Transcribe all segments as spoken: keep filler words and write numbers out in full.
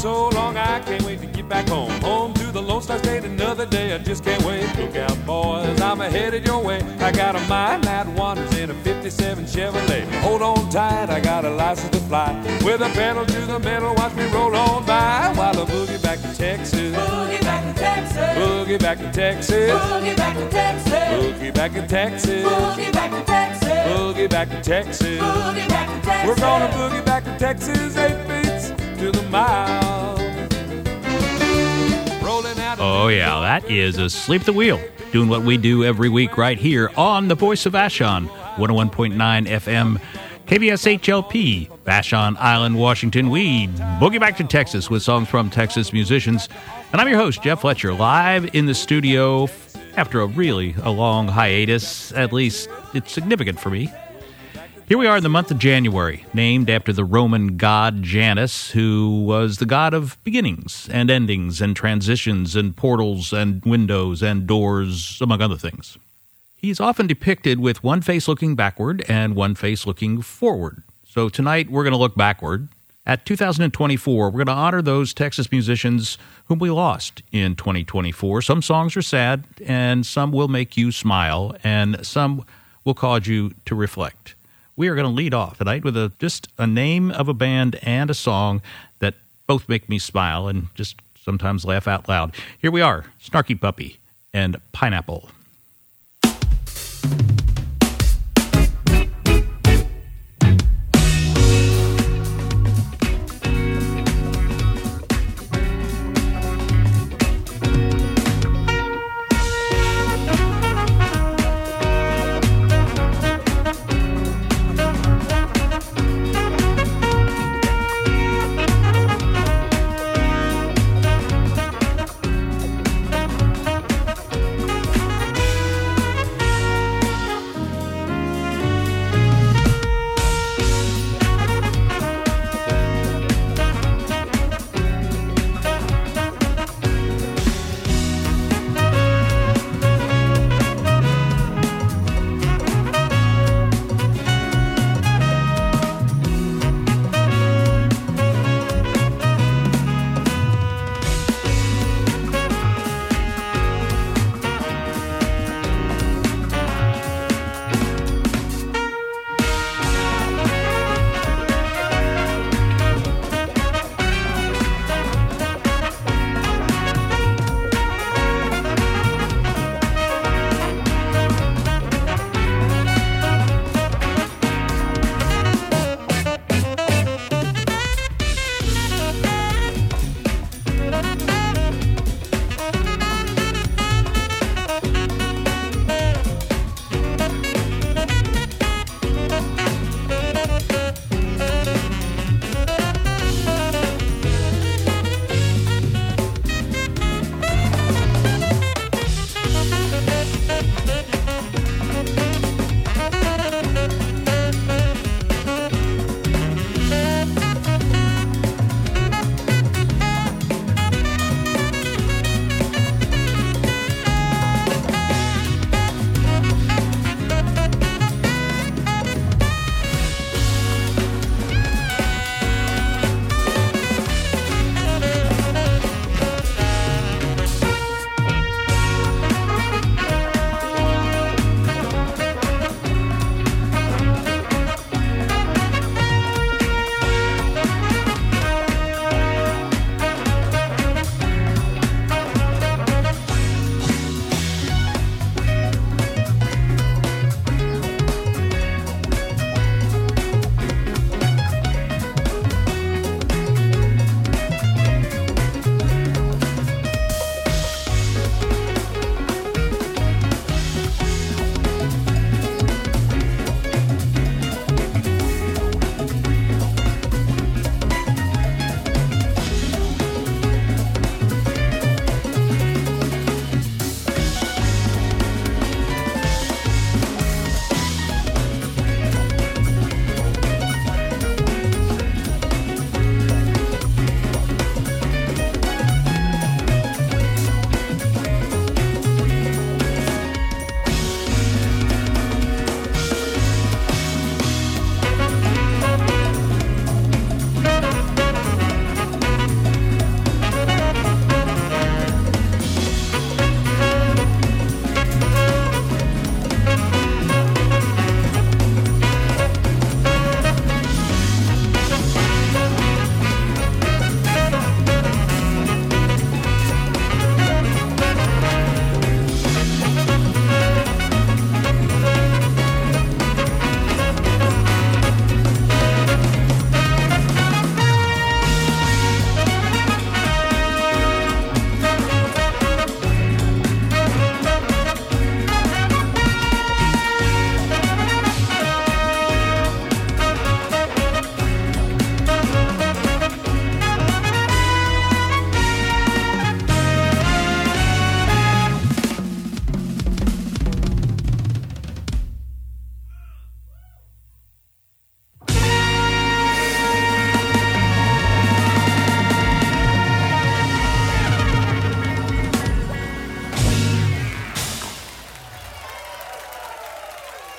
so long, I can't wait to get back home. Home to the Lone Star State, another day, I just can't wait. Look out, boys, I'm headed your way. I got a mind that wanders in a fifty-seven Chevrolet. Hold on tight, I got a license to fly. With a pedal to the metal, watch me roll on by. While I boogie back to Texas. Boogie back to Texas. Boogie back to Texas. Boogie back to Texas. Boogie back to Texas. Boogie back to Texas. Boogie back to Texas. Boogie back to Texas. We're gonna boogie back to Texas, eight beats to the mile. Rolling out. Oh, yeah, that is Asleep at the Wheel, doing what we do every week right here on the Voice of Vashon, one oh one point nine F M, K B S H L P, Vashon Island, Washington. We boogie back to Texas with songs from Texas musicians. And I'm your host, Jeff Fletcher, live in the studio after a really a long hiatus. At least it's significant for me. Here we are in the month of January, named after the Roman god Janus, who was the god of beginnings and endings and transitions and portals and windows and doors, among other things. He's often depicted with one face looking backward and one face looking forward. So tonight we're going to look backward. At two thousand twenty-four, we're going to honor those Texas musicians whom we lost in twenty twenty-four. Some songs are sad, and some will make you smile, and some will cause you to reflect. We are going to lead off tonight with a, just a name of a band and a song that both make me smile and just sometimes laugh out loud. Here we are, Snarky Puppy and Pineapple.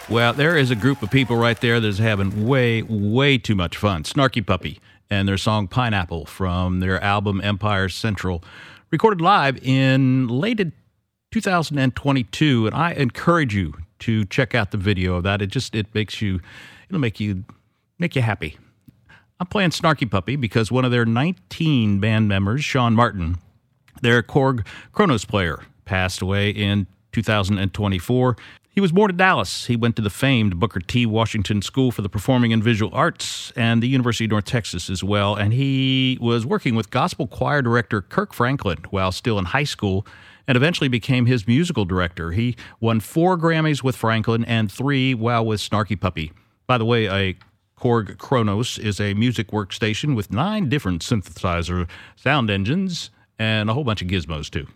Well, there is a group of people right there that's having way, way too much fun. Snarky Puppy and their song Pineapple from their album Empire Central, recorded live in late two thousand twenty-two. And I encourage you to check out the video of that. It just, it makes you, it'll make you, make you happy. I'm playing Snarky Puppy because one of their nineteen band members, Sean Martin, their Korg Kronos player, passed away in two thousand twenty-four. He was born in Dallas. He went to the famed Booker T. Washington School for the Performing and Visual Arts and the University of North Texas as well. And he was working with gospel choir director Kirk Franklin while still in high school and eventually became his musical director. He won four Grammys with Franklin and three while with Snarky Puppy. By the way, a Korg Kronos is a music workstation with nine different synthesizer sound engines and a whole bunch of gizmos too.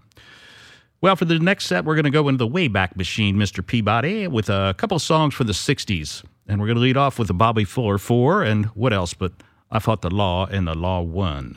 Well, for the next set, we're going to go into the Wayback Machine, Mister Peabody, with a couple of songs from the sixties. And we're going to lead off with the Bobby Fuller Four and what else but I Fought the Law and the Law Won.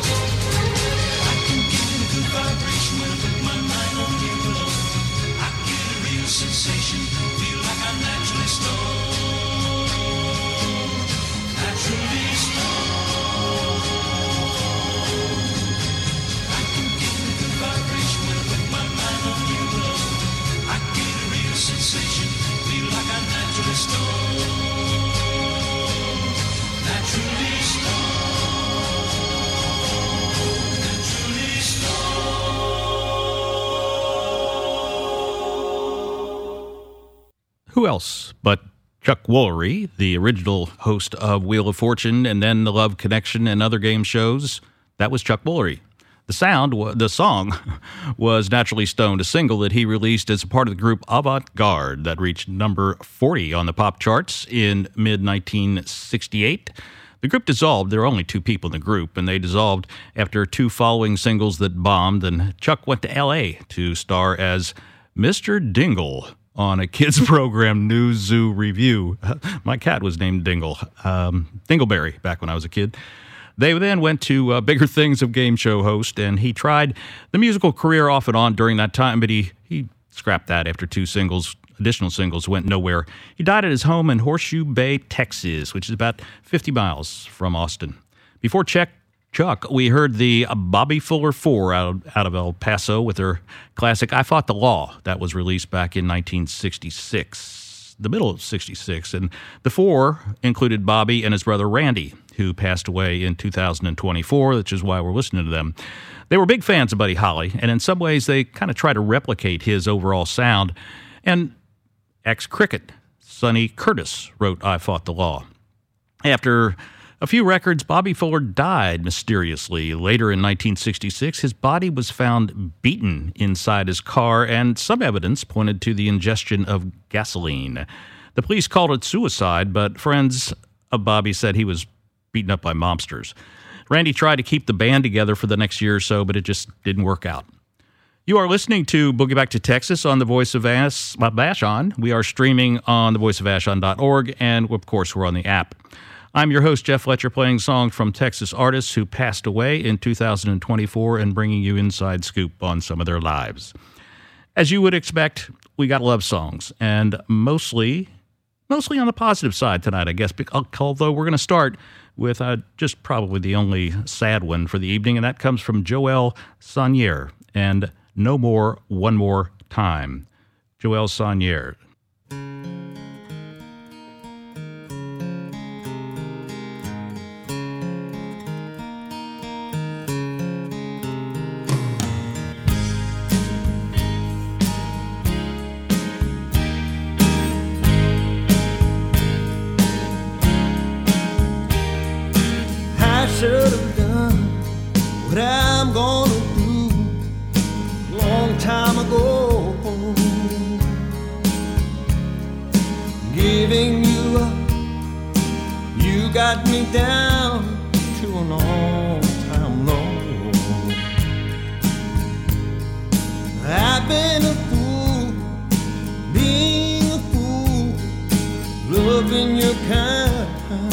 I can sensation. Feel like I'm naturally stoned. Naturally stoned. I can get a good vibration when I put my mind on you alone. I get a real sensation. Feel like I'm naturally stoned. Naturally stoned. Naturally stoned. Who else but Chuck Woolery, the original host of Wheel of Fortune and then The Love Connection and other game shows? That was Chuck Woolery. The sound, the song was Naturally Stoned, a single that he released as a part of the group Avant Garde that reached number forty on the pop charts in mid nineteen sixty-eight. The group dissolved. There were only two people in the group, and they dissolved after two following singles that bombed, and Chuck went to L A to star as Mister Dingle on a kids' program, New Zoo Review. My cat was named Dingle, um, Dingleberry, back when I was a kid. They then went to uh, bigger things of game show host, and he tried the musical career off and on during that time, but he, he scrapped that after two singles. Additional singles went nowhere. He died at his home in Horseshoe Bay, Texas, which is about fifty miles from Austin. Before Chuck, Chuck we heard the Bobby Fuller Four out of, out of El Paso with their classic I Fought the Law. That was released back in nineteen sixty-six, the middle of sixty-six. And the Four included Bobby and his brother Randy, who passed away in two thousand twenty-four, which is why we're listening to them. They were big fans of Buddy Holly, and in some ways they kind of try to replicate his overall sound. And ex-Cricket, Sonny Curtis, wrote I Fought the Law. After a few records, Bobby Fuller died mysteriously. Later in nineteen sixty-six, his body was found beaten inside his car, and some evidence pointed to the ingestion of gasoline. The police called it suicide, but friends of Bobby said he was beaten up by mobsters. Randy tried to keep the band together for the next year or so, but it just didn't work out. You are listening to Boogie Back to Texas on the Voice of Ash- Vashon. We are streaming on the voice of vashon dot org, and of course, we're on the app. I'm your host, Jeff Fletcher, playing songs from Texas artists who passed away in two thousand twenty-four and bringing you inside scoop on some of their lives. As you would expect, we got love songs, and mostly, mostly on the positive side tonight, I guess, although we're going to start with uh, just probably the only sad one for the evening, and that comes from Joel Saunier and No More, One More Time. Joel Saunier. I should have done what I'm gonna do long time ago, giving you up, you got me down to an all-time low. I've been a fool, being a fool, loving your kind.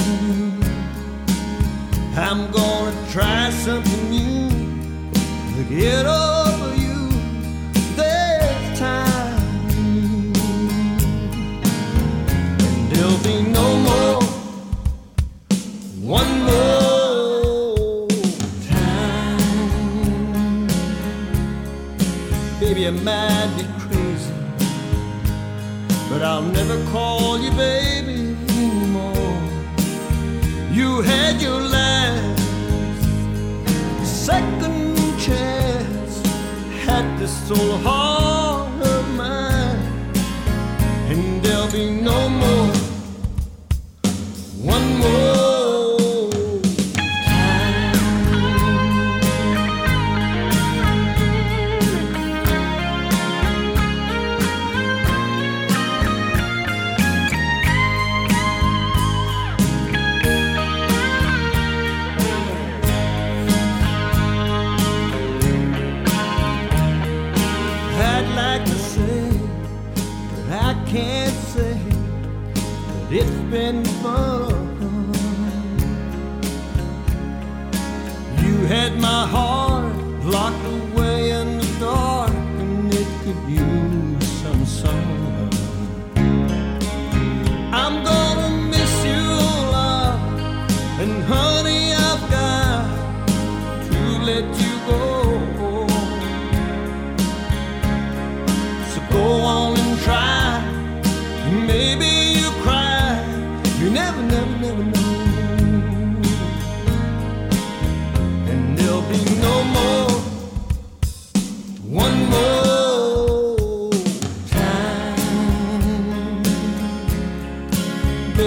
I'm gonna try something new to get over you this time, and there'll be no more, one more time. Baby, I might be crazy, but I'll never call you baby anymore. You had your last second chance, had this soul heart of mine, and there'll be no more, one more can't say that it's been fun. You had my heart locked away in the dark, and it could use some sun.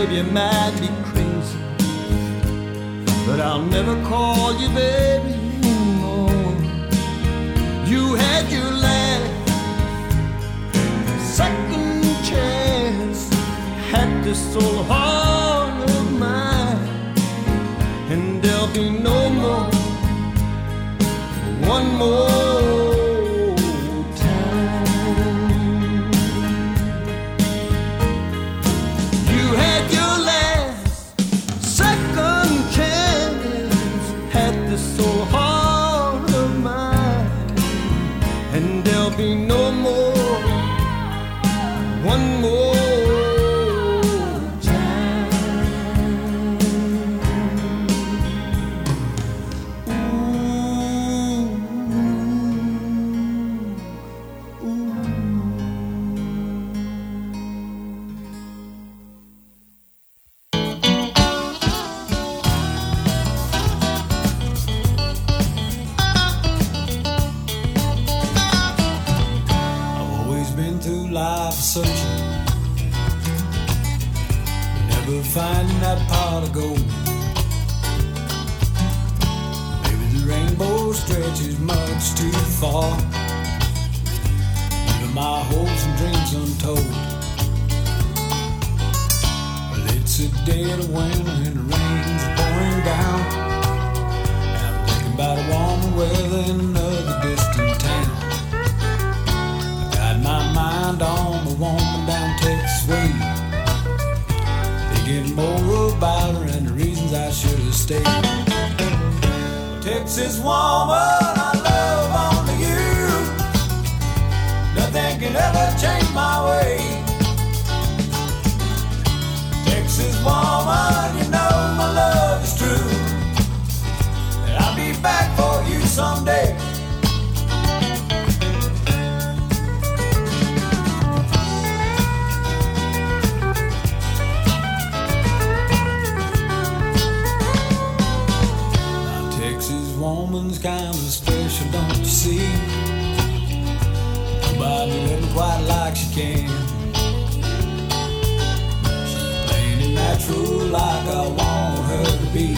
baby, you might be crazy, but I'll never call you baby anymore. You had your last second chance, had this old heart of mine, and there'll be no more, one more time. You had your last second chance, had this old heart of mine, and there'll be no more, one more. Searching, never finding that pot of gold. Maybe the rainbow stretches much too far, even my hopes and dreams untold. Well, it's a dead of winter and the rain's pouring down, and I'm thinking about a warmer weather in another distant town. My mind on the woman down Texas way, thinking more about her and the reasons I should have stayed. Texas woman, I love only you. Nothing can ever change my way. Texas woman, you know my love is true, and I'll be back for you someday. Woman's kind of special, don't you see? Nobody living quite like she can. She's plain and natural like I want her to be.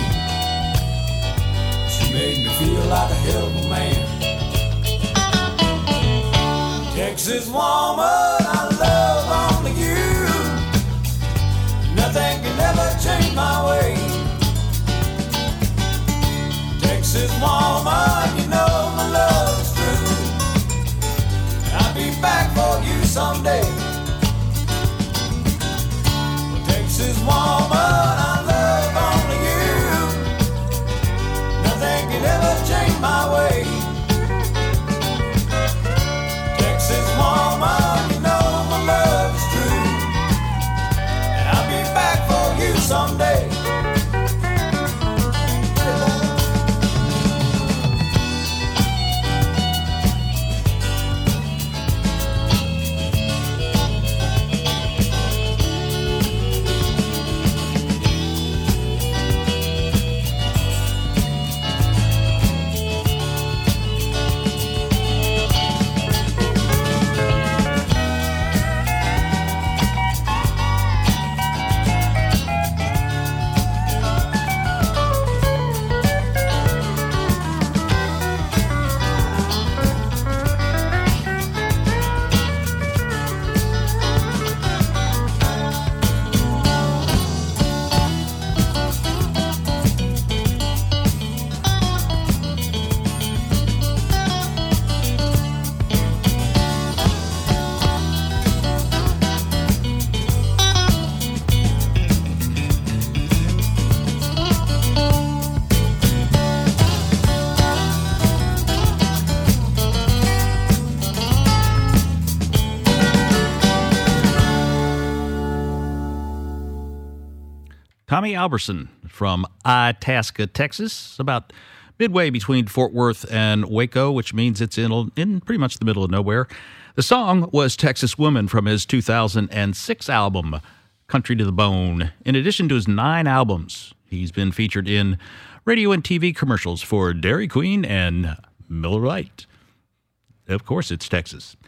She made me feel like a hell of a man. Texas woman, I love only you. Nothing can ever change my way. Texas woman, you know my love is true, and I'll be back for you someday. Well, Texas woman, I love only you. Nothing can ever change my way. Texas woman, you know my love is true, and I'll be back for you someday. Tommy Alberson from Itasca, Texas, about midway between Fort Worth and Waco, which means it's in, in pretty much the middle of nowhere. The song was Texas Woman from his two thousand six album, Country to the Bone. In addition to his nine albums, he's been featured in radio and T V commercials for Dairy Queen and Miller Lite. Of course, it's Texas.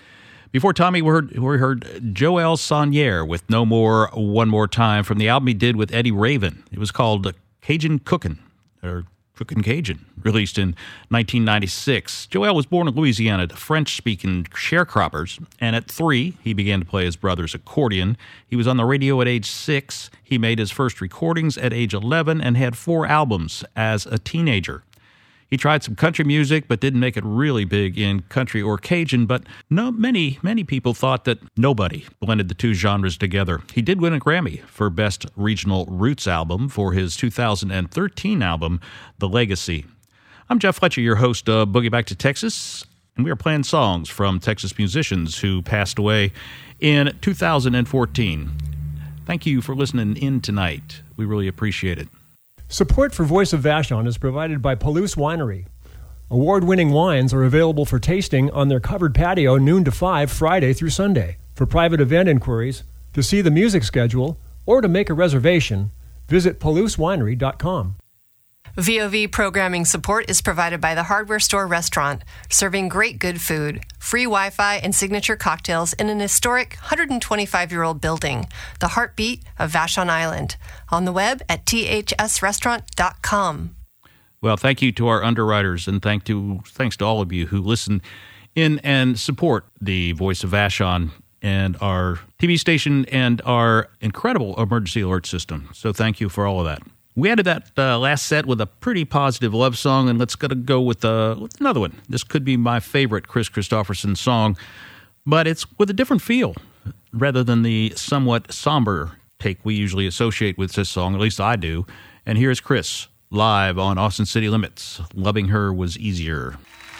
Before Tommy, we heard, we heard Joel Saunier with No More, One More Time from the album he did with Eddie Raven. It was called Cajun Cookin', or Cookin' Cajun, released in nineteen ninety-six. Joel was born in Louisiana to French-speaking sharecroppers, and at three, he began to play his brother's accordion. He was on the radio at age six. He made his first recordings at age eleven and had four albums as a teenager. He tried some country music, but didn't make it really big in country or Cajun, but no, many, many people thought that nobody blended the two genres together. He did win a Grammy for Best Regional Roots Album for his two thousand thirteen album, The Legacy. I'm Jeff Fletcher, your host of Boogie Back to Texas, and we are playing songs from Texas musicians who passed away in two thousand fourteen. Thank you for listening in tonight. We really appreciate it. Support for Voice of Vashon is provided by Palouse Winery. Award-winning wines are available for tasting on their covered patio noon to five Friday through Sunday. For private event inquiries, to see the music schedule, or to make a reservation, visit palouse winery dot com. V O V programming support is provided by the Hardware Store Restaurant, serving great good food, free Wi-Fi, and signature cocktails in an historic one hundred twenty-five-year-old building, the heartbeat of Vashon Island. On the web at t h s restaurant dot com. Well, thank you to our underwriters, and thank to thanks to all of you who listen in and support the Voice of Vashon and our T V station and our incredible emergency alert system. So thank you for all of that. We ended that uh, last set with a pretty positive love song, and let's gotta go with, uh, with another one. This could be my favorite Chris Christopherson song, but it's with a different feel rather than the somewhat somber take we usually associate with this song, at least I do. And here's Chris, live on Austin City Limits. Loving Her Was Easier.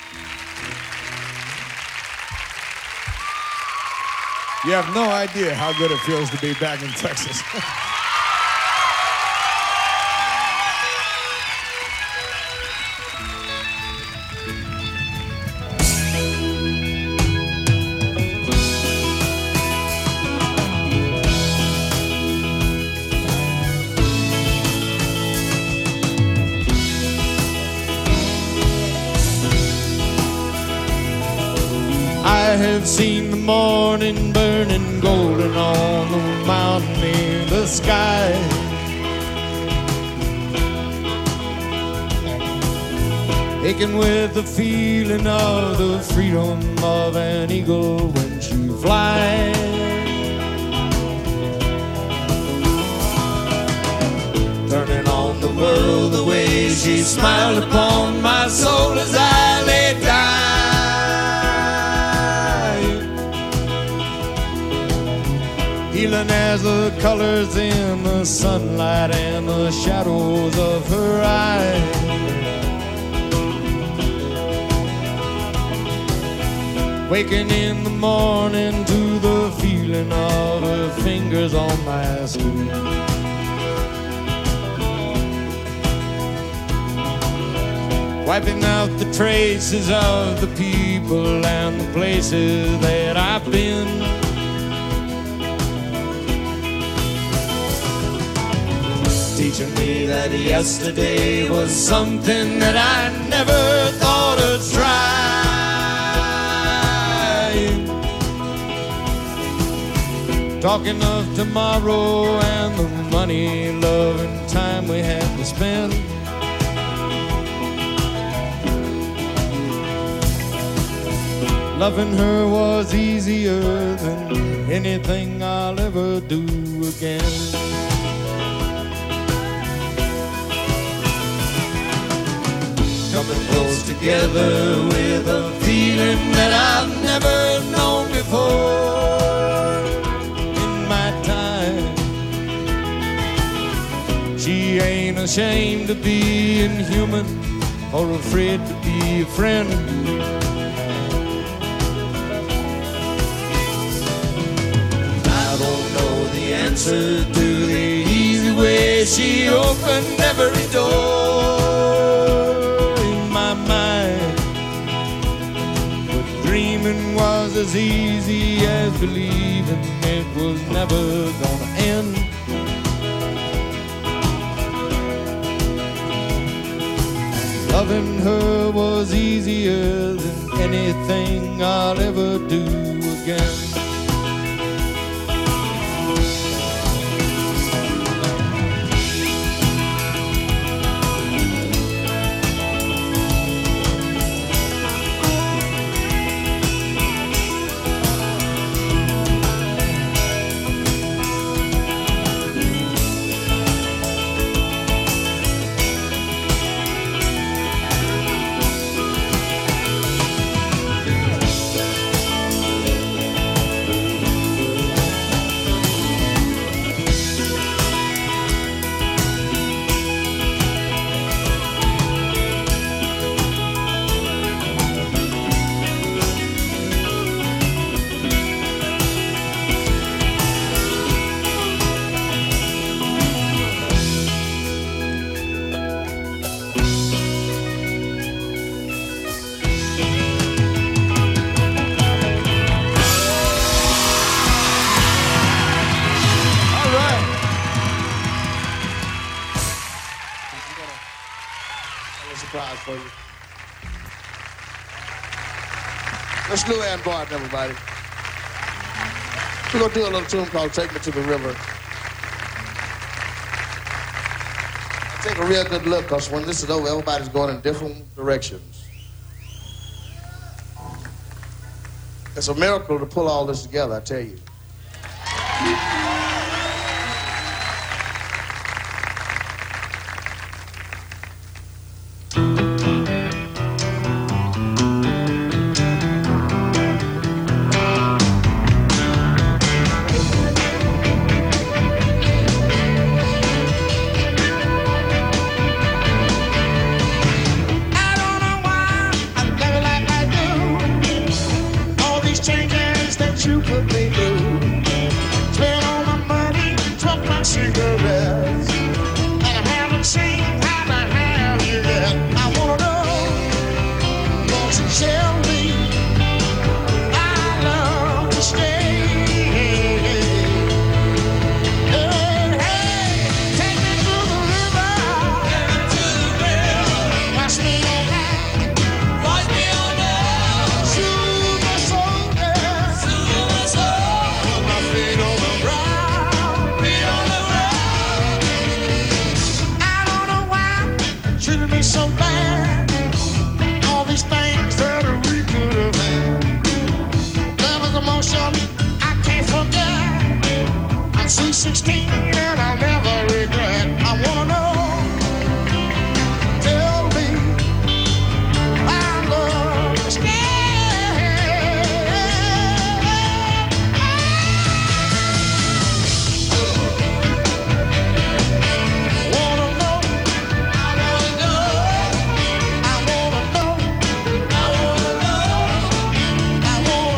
You have no idea how good it feels to be back in Texas. I have seen the morning burning golden on the mountain in the sky. Aching with the feeling of the freedom of an eagle when she flies. Turning on the world the way she smiled upon my soul as I lay down. Healing as the colors in the sunlight and the shadows of her eyes. Waking in the morning to the feeling of her fingers on my skin. Wiping out the traces of the people and the places that I've been. Teaching me that yesterday was something that I never thought of trying. Talking of tomorrow and the money, love, and time we had to spend. Loving her was easier than anything I'll ever do again. Coming close together with a feeling that I've never known before in my time. She ain't ashamed of being human or afraid to be a friend. I don't know the answer to the easy way she opened every door. Dreaming was as easy as believing it was never gonna end. Loving her was easier than anything I'll ever do again. For you. Let's do Ann Barton, everybody. We're going to do a little tune called Take Me to the River. Take a real good look, because when this is over, everybody's going in different directions. It's a miracle to pull all this together, I tell you.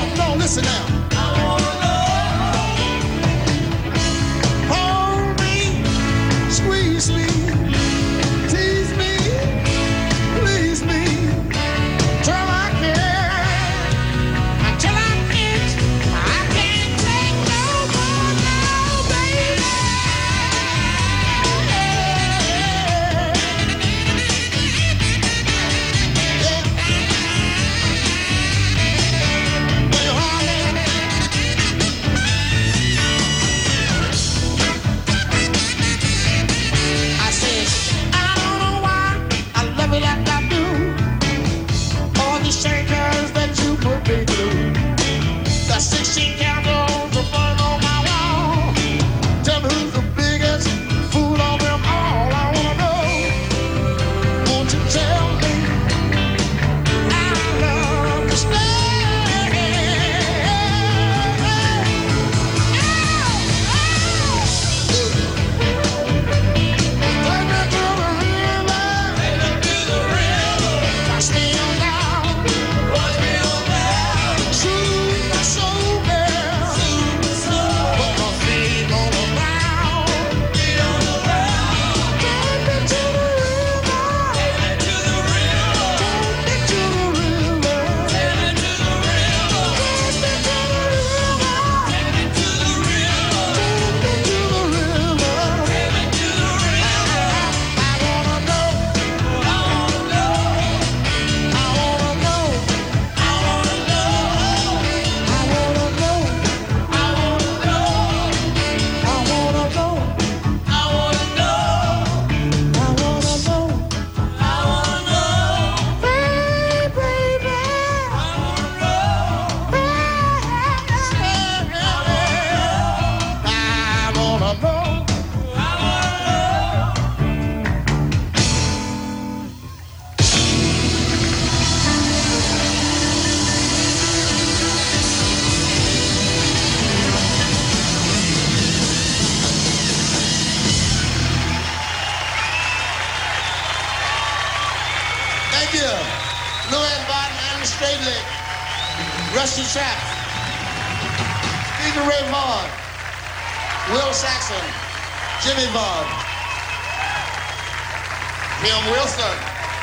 Listen now. I wanna know. Hold me. Bobby Straight Leg, Rusty Chaps, Stevie Ray Vaughan, Will Saxon, Jimmy Vaughan, Kim Wilson.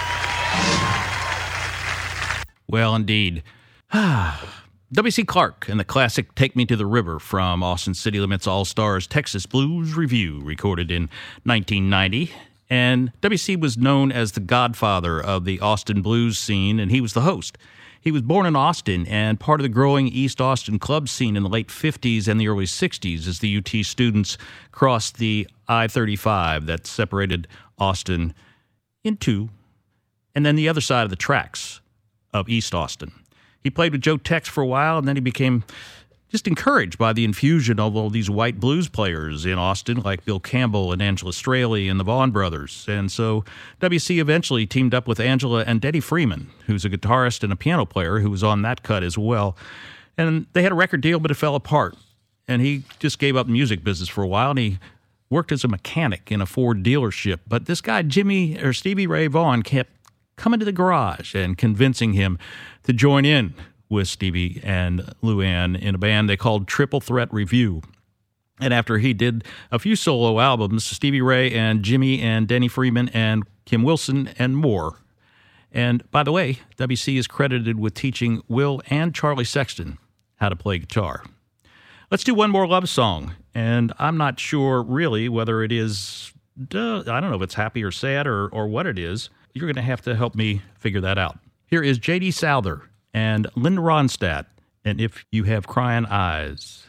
Well, indeed. W C Clark and the classic Take Me to the River from Austin City Limits All-Stars Texas Blues Review, recorded in nineteen ninety. And W C was known as the godfather of the Austin blues scene, and he was the host. He was born in Austin and part of the growing East Austin club scene in the late fifties and the early sixties as the U T students crossed the I thirty-five that separated Austin in two, and then the other side of the tracks of East Austin. He played with Joe Tex for a while, and then he became just encouraged by the infusion of all these white blues players in Austin, like Bill Campbell and Angela Straley and the Vaughan brothers. And so W C eventually teamed up with Angela and Denny Freeman, who's a guitarist and a piano player who was on that cut as well. And they had a record deal, but it fell apart. And he just gave up the music business for a while, and he worked as a mechanic in a Ford dealership. But this guy, Jimmy or Stevie Ray Vaughan, kept coming to the garage and convincing him to join in with Stevie and Luann in a band they called Triple Threat Review. And after he did a few solo albums, Stevie Ray and Jimmy and Denny Freeman and Kim Wilson and more. And by the way, W C is credited with teaching Will and Charlie Sexton how to play guitar. Let's do one more love song. And I'm not sure really whether it is, uh, I don't know if it's happy or sad or, or what it is. You're going to have to help me figure that out. Here is J D Souther and Linda Ronstadt, and If You Have Crying Eyes.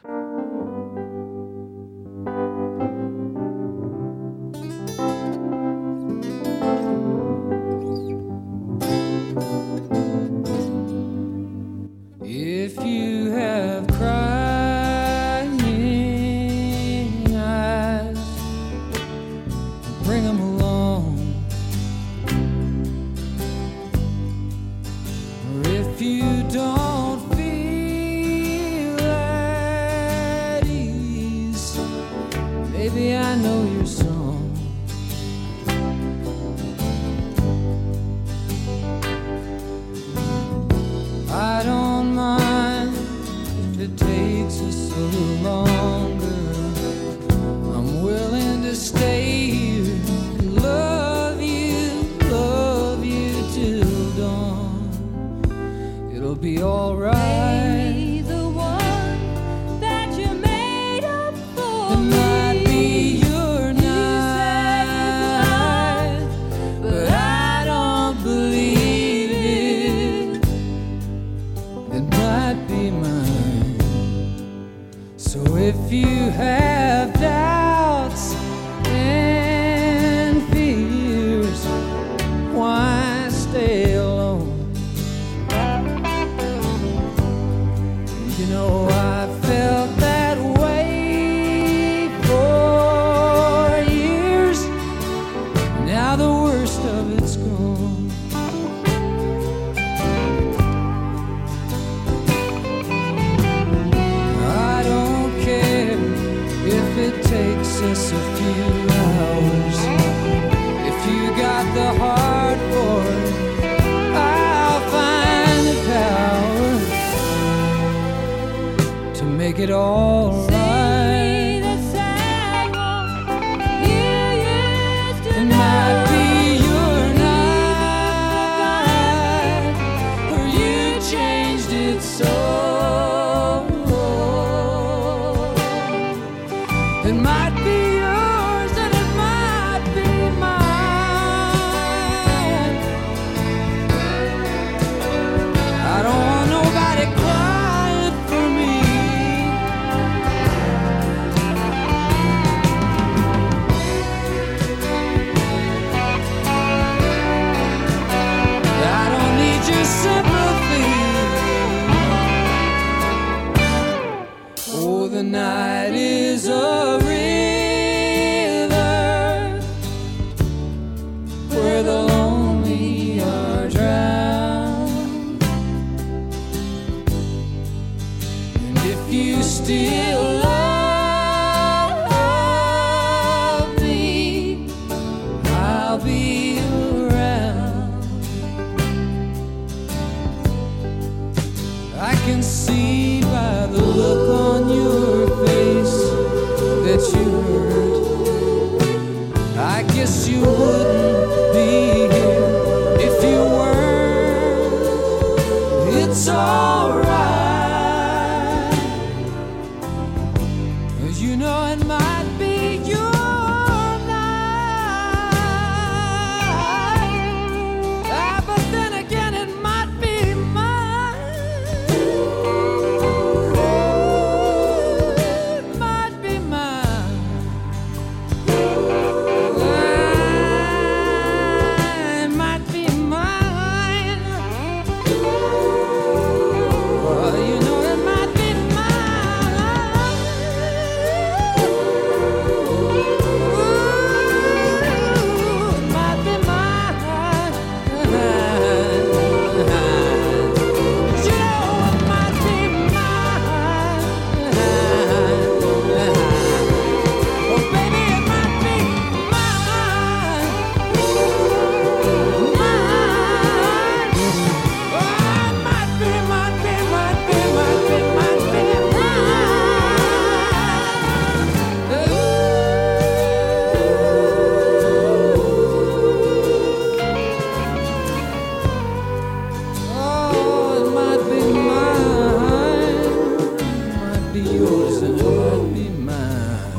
If you have crying eyes, bring them along. Or if you don't feel at ease, maybe I know your song. I don't mind if it takes us a little longer. I'm willing to stay here and love you, love you till dawn. It'll be alright. Be the one that you made up for It might me. be your You night, said but I don't believe it. It might be mine. So if you have doubts and fears, why stay alone? You know I felt that way for years. Now the worst of it's gone. I don't care if it takes us a few hours. If you got the heart for it, I'll find the power to make it all right. the sad one you used to It might be your night, or you changed it so. It might be yours and it might be mine. I don't want nobody crying for me. I don't need your sympathy. Oh, the night is a river where the lonely are drowned. And if you still love me, I'll be around. that you hurt. I guess you wouldn't be here if you weren't. It's alright. You know it might be your night, ah, but then again it might be mine. It might be mine. It might be mine. Well, you know it might be mine. Ooh, it might be mine. You know it might be mine. Oh, baby, it might be mine. Mine. Oh, it might be, might be, might be, might be, might be Oh, it might be mine. Might be yours and it might be mine.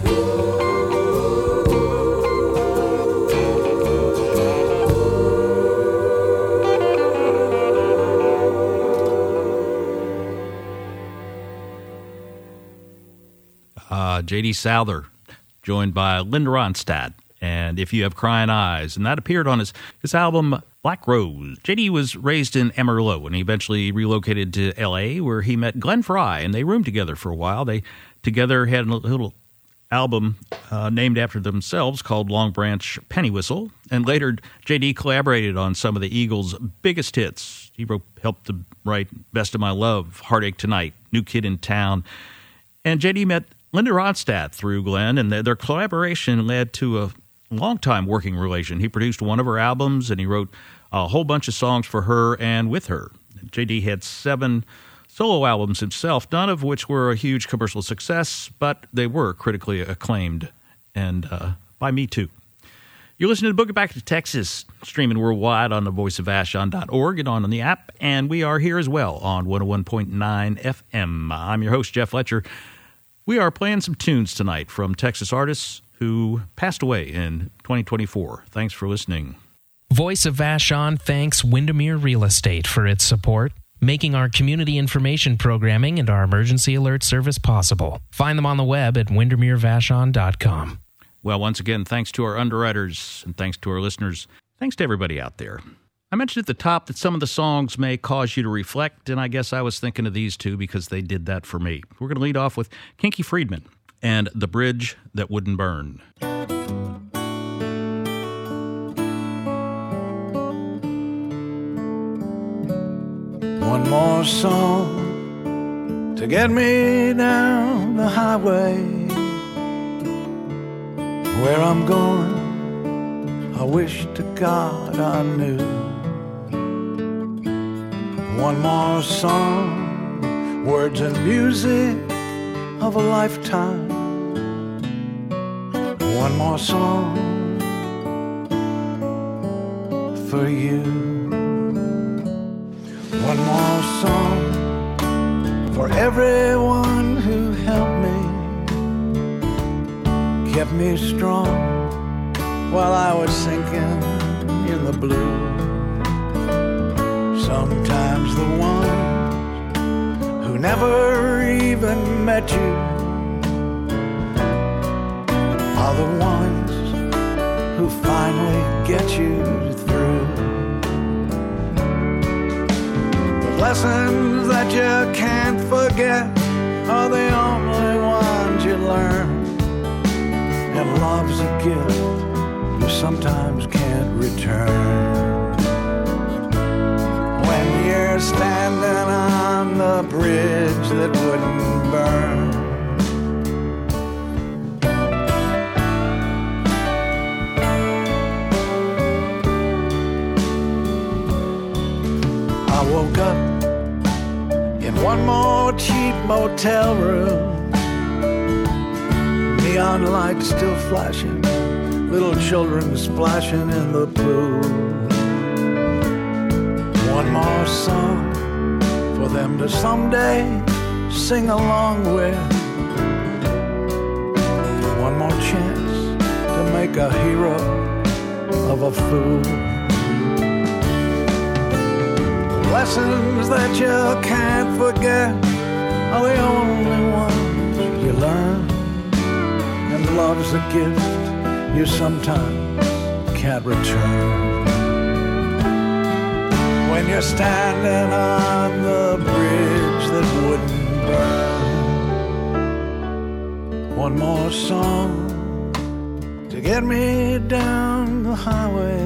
Uh, J D Souther, joined by Linda Ronstadt, and If You Have Crying Eyes, and that appeared on his, his album Black Rose. J D was raised in Amarillo, and he eventually relocated to L A, where he met Glenn Frey, and they roomed together for a while. They together had a little album uh, named after themselves called Long Branch Penny Whistle, and later J D collaborated on some of the Eagles' biggest hits. He wrote, helped to write Best of My Love, Heartache Tonight, New Kid in Town, and J D met Linda Ronstadt through Glenn, and their, their collaboration led to a long-time working relation. He produced one of her albums, and he wrote a whole bunch of songs for her and with her. J D had seven solo albums himself, none of which were a huge commercial success, but they were critically acclaimed, and uh, by me too. You're listening to Boogie Back to Texas, streaming worldwide on the voice of vashon dot org and on, on the app, and we are here as well on one oh one point nine F M. I'm your host, Jeff Fletcher. We are playing some tunes tonight from Texas artists who passed away in twenty twenty-four. Thanks for listening. Voice of Vashon thanks Windermere Real Estate for its support, making our community information programming and our emergency alert service possible. Find them on the web at windermere vashon dot com. Well, once again, thanks to our underwriters and thanks to our listeners. Thanks to everybody out there. I mentioned at the top that some of the songs may cause you to reflect, and I guess I was thinking of these two because they did that for me. We're going to lead off with Kinky Friedman and The Bridge That Wouldn't Burn. One more song to get me down the highway. Where I'm going, I wish to God I knew. One more song, words and music of a lifetime. One more song for you. One more song for everyone who helped me, kept me strong while I was sinking in the blue. Sometimes the ones who never even met you are the ones who finally get you through. The lessons that you can't forget are the only ones you learn. And love's a gift you sometimes can't return. When you're standing on the bridge that wouldn't burn, I woke up in one more cheap motel room. Neon neon lights still flashing, little children splashing in the pool. One more song for them to someday sing along with. One more chance to make a hero of a fool. Lessons that you can't forget are the only ones you learn. And love's a gift you sometimes can't return. When you're standing on the bridge that wouldn't burn. One more song to get me down the highway.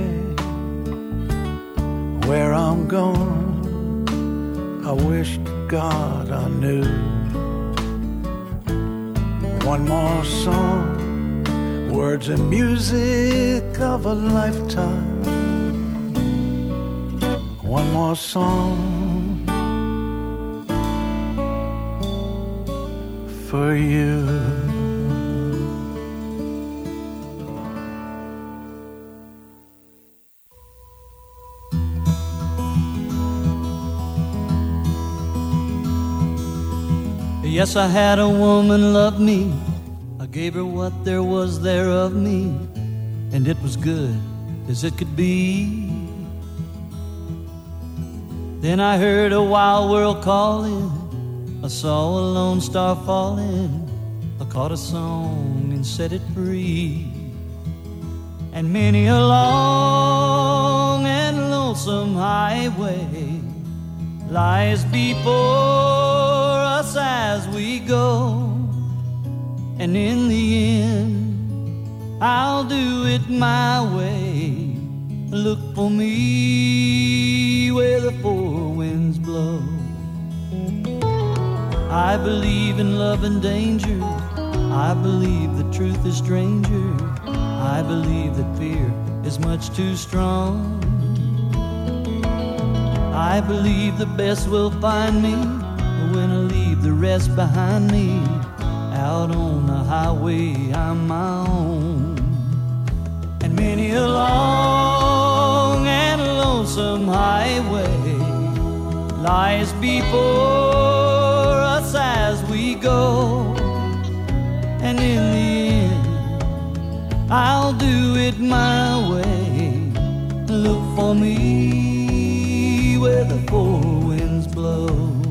Where I'm going, I wish to God I knew. One more song, words and music of a lifetime. One more song for you. Yes, I had a woman love me. I gave her what there was there of me, and it was good as it could be. Then I heard a wild world calling. I saw a lone star falling. I caught a song and set it free. And many a long and lonesome highway lies before us as we go. And in the end, I'll do it my way. Look for me where the four winds blow. I believe in love and danger. I believe the truth is stranger. I believe that fear is much too strong. I believe the best will find me when I leave the rest behind me. Out on the highway I'm my own. And many a long and lonesome highway lies before us as we go. And in the end, I'll do it my way. Look for me where the four winds blow.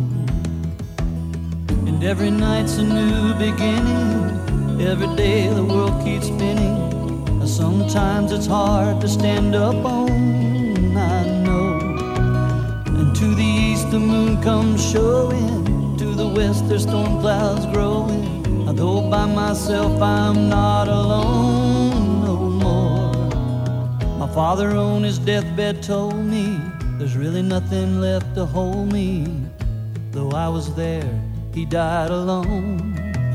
And every night's a new beginning. Every day the world keeps spinning. Sometimes it's hard to stand up on, I know. And to the east the moon comes showing. To the west there's storm clouds growing. Although by myself I'm not alone no more. My father on his deathbed told me there's really nothing left to hold me. Though I was there, he died alone.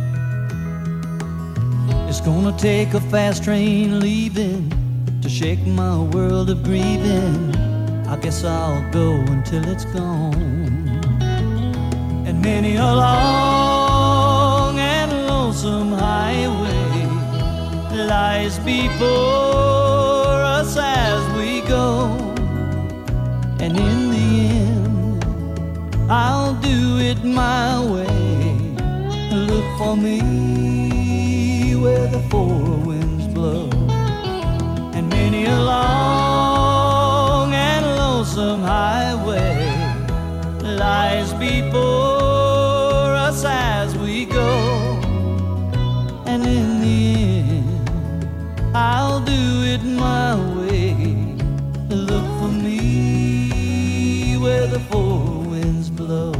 It's gonna take a fast train leaving to shake my world of grieving. I guess I'll go until it's gone. And many a long and lonesome highway lies before us as we go. And in the end, I'll do it my way. Look for me where the four winds blow. And many a long and lonesome highway lies before us as we go. And in the end, I'll do it my way. Look for me where the four winds blow.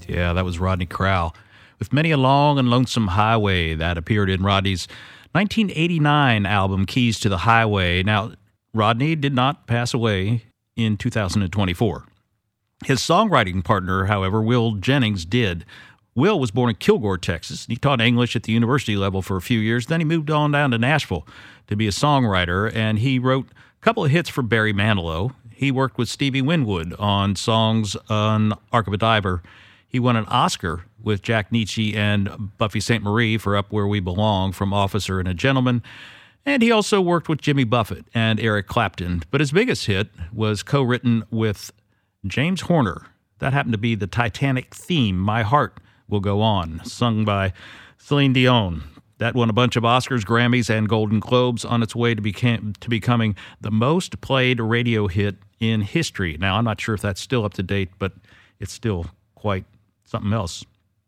Yeah, that was Rodney Crowell. With Many a Long and Lonesome Highway, that appeared in Rodney's nineteen eighty-nine album, Keys to the Highway. Now, Rodney did not pass away in two thousand twenty-four. His songwriting partner, however, Will Jennings, did. Will was born in Kilgore, Texas. He taught English at the university level for a few years. Then he moved on down to Nashville to be a songwriter, and he wrote a couple of hits for Barry Manilow. He worked with Stevie Winwood on songs on Arc of a Diver. He won an Oscar with Jack Nietzsche and Buffy Sainte Marie for Up Where We Belong from Officer and a Gentleman. And he also worked with Jimmy Buffett and Eric Clapton. But his biggest hit was co-written with James Horner. That happened to be the Titanic theme, My Heart Will Go On, sung by Celine Dion. That won a bunch of Oscars, Grammys, and Golden Globes on its way to, became, to becoming the most played radio hit in history. Now, I'm not sure if that's still up to date, but it's still quite something else.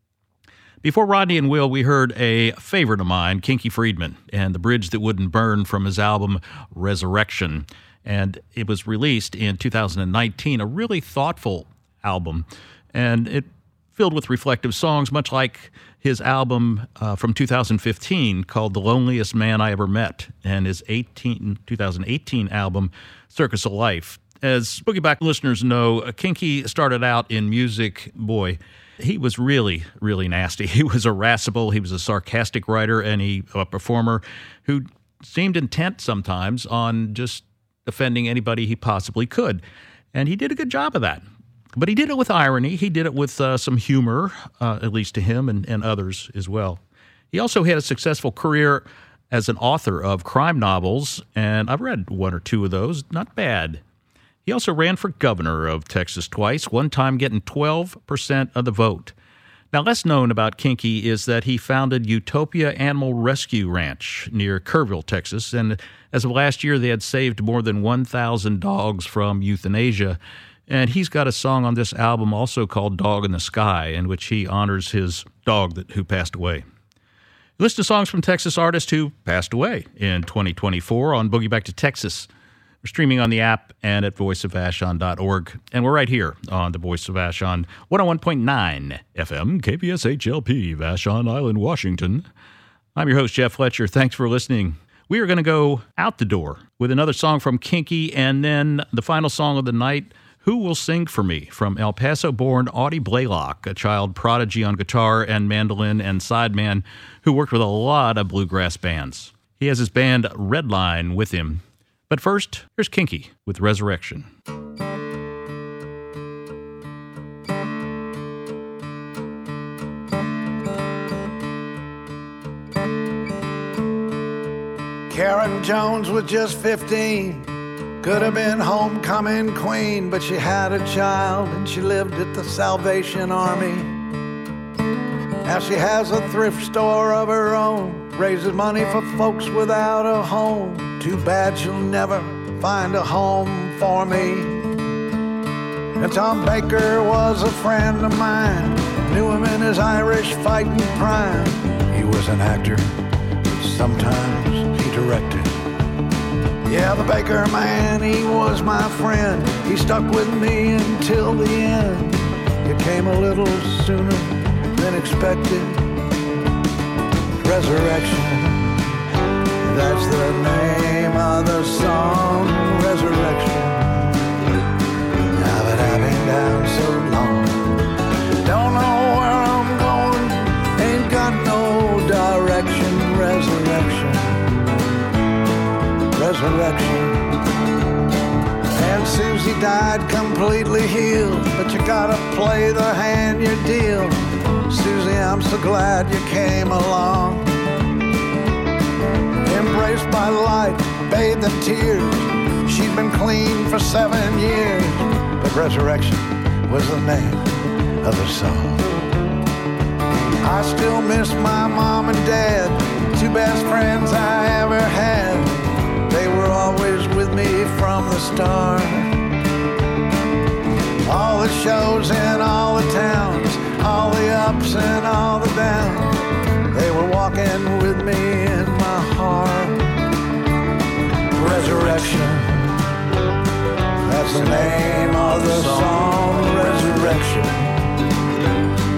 Before Rodney and Will, we heard a favorite of mine, Kinky Friedman, and The Bridge That Wouldn't Burn from his album Resurrection. And it was released in two thousand nineteen, a really thoughtful album. And it filled with reflective songs, much like his album uh, from two thousand fifteen called The Loneliest Man I Ever Met, and his eighteen, two thousand eighteen album, Circus of Life. As Boogie Back listeners know, Kinky started out in music, boy, he was really, really nasty. He was irascible, he was a sarcastic writer, and he a performer who seemed intent sometimes on just offending anybody he possibly could. And he did a good job of that. But he did it with irony. He did it with uh, some humor, uh, at least to him and, and others as well. He also had a successful career as an author of crime novels, and I've read one or two of those. Not bad. He also ran for governor of Texas twice, one time getting twelve percent of the vote. Now, less known about Kinky is that he founded Utopia Animal Rescue Ranch near Kerrville, Texas, and as of last year, they had saved more than one thousand dogs from euthanasia. And he's got a song on this album also called Dog in the Sky, in which he honors his dog that who passed away. List of songs from Texas artists who passed away in twenty twenty-four on Boogie Back to Texas. We're streaming on the app and at voice of vashon dot org. And we're right here on the Voice of Vashon, one oh one point nine F M, K V S H L P, Vashon Island, Washington. I'm your host, Jeff Fletcher. Thanks for listening. We are going to go out the door with another song from Kinky, and then the final song of the night, Who Will Sing For Me, from El Paso-born Audie Blaylock, a child prodigy on guitar and mandolin and sideman who worked with a lot of bluegrass bands. He has his band Redline with him. But first, here's Kinky with Resurrection. Karen Jones was just fifteen. Could have been homecoming queen, but she had a child and she lived at the Salvation Army. Now she has a thrift store of her own, raises money for folks without a home. Too bad she'll never find a home for me. And Tom Baker was a friend of mine, knew him in his Irish fighting prime. He was an actor, but sometimes he directed. Yeah, the Baker man, he was my friend. He stuck with me until the end. It came a little sooner than expected. Resurrection, that's the name of the song. Resurrection. Now that I've been down so long, don't know where I'm going, ain't got no direction. Resurrection. Resurrection. And Susie died completely healed, but you gotta play the hand you're dealt. Susie, I'm so glad you came along. Embraced by light, bathed in tears. She'd been clean for seven years, but resurrection was the name of the song. I still miss my mom and dad, two best friends I ever had. They were always with me from the start. All the shows in all the towns, all the ups and all the downs, they were walking with me in my heart. Resurrection, that's the name of the song. Resurrection.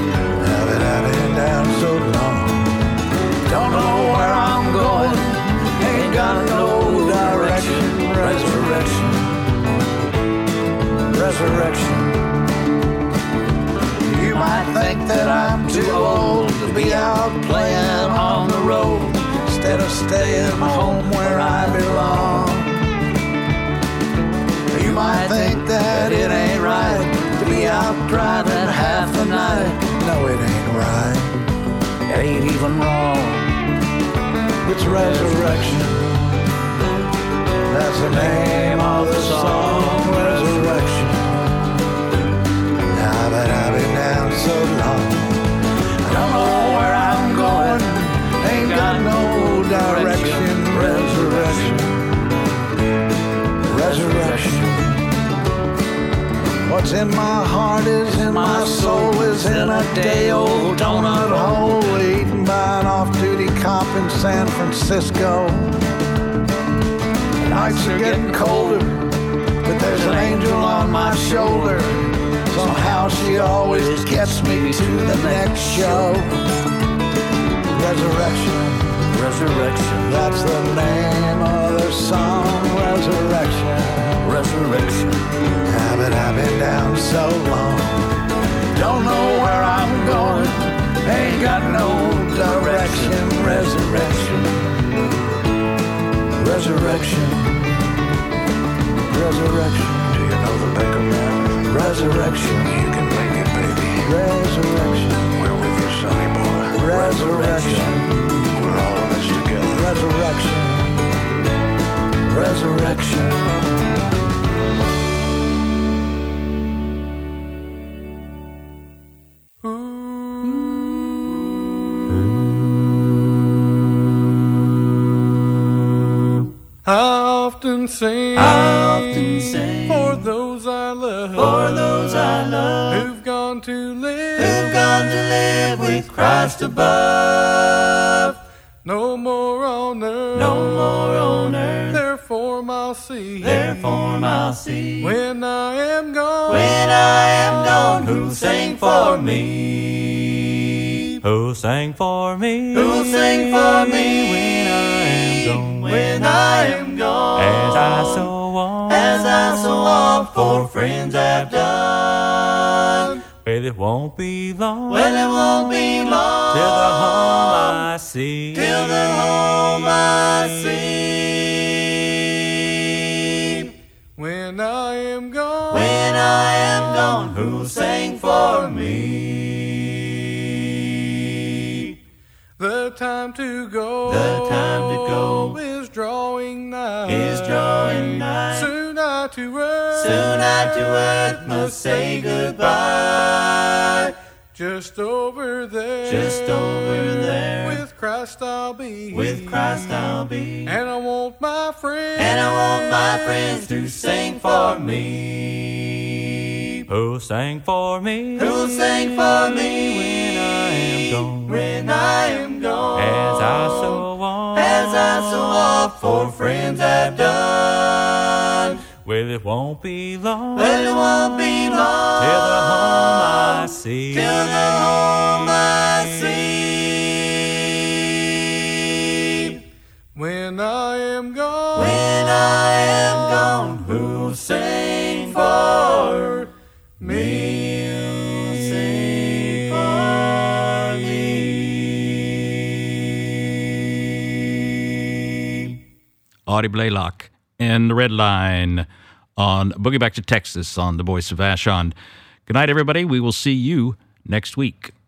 resurrection. That's the name of the song, resurrection. Now that I've been down so long, I don't know where I'm going, ain't got no direction, resurrection, resurrection. What's in my heart is in my soul, is in a day-old donut hole, eaten by an off-duty cop in San Francisco. The nights are getting colder, but there's an angel on my shoulder. Somehow she always gets me to the next show. Resurrection, resurrection, that's the name of the song, resurrection, resurrection. Now that I've been down so long, don't know where I'm going, ain't got no direction, resurrection, resurrection, resurrection. Do you know the Baker Man? Resurrection, you can make it, baby. Resurrection, we're with you, sonny boy. Resurrection, we're all in this together. Resurrection, resurrection. I often sing, I often sing for those I love, for those I love, who've gone to live, who've gone to live with Christ above. No more on earth, no more on earth. Therefore I'll see, therefore I'll see. When I am gone, when I am gone, who'll sing for me? Who'll sing for me? Who'll sing for me when I am gone? When I am gone, as I so want, as I so want, for friends have done. Well, it won't be long, well, it won't be long, till the home I see, till the home I see. When I am gone, when I am gone, who'll sing for me? The time to go, the time to go is drawing nigh, is drawing nigh. Soon I to earth, soon I to earth must say goodbye. Just over there, just over there, with Christ I'll be, with Christ I'll be. And I want my friends, and I want my friends to sing for me. Who'll sing for me? Who'll sing for me when I am gone? When I am gone, as I so want, as I so want, for friends have done. Well, it won't be long, well, it won't be long, till the home I see, till the home I see. When I am gone, when I am gone, who'll sing for me? Who'll sing for me? Audie Blaylock and the Red Line on Boogie Back to Texas on the Voice of Vashon. Good night, everybody. We will see you next week.